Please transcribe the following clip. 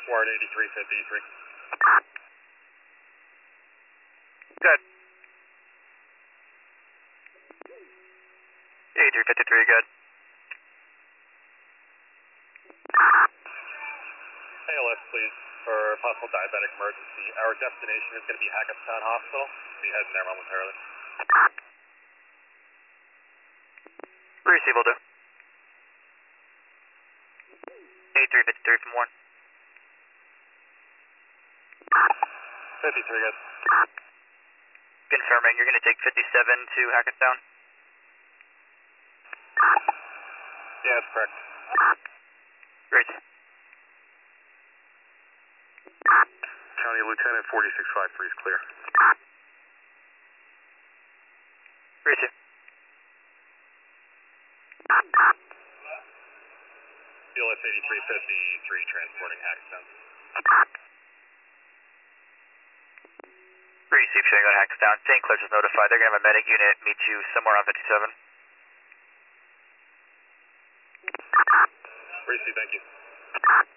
Ward 8353. Good. 8353, good. ALS, please, for possible diabetic emergency. Our destination is going to be Hackettstown Hospital. Be heading there momentarily. Receive, will do. 8353 from 1. 53, good. Confirming, you're going to take 57 to Hackettstown? Yeah, that's correct. Great. County Lieutenant 4653 is clear. Receive. BLS 8353 transporting Hackettstown. Receive, showing on Hackettstown. St. Clair's is notified. They're going to have a medic unit meet you somewhere on 57. Receive, thank you.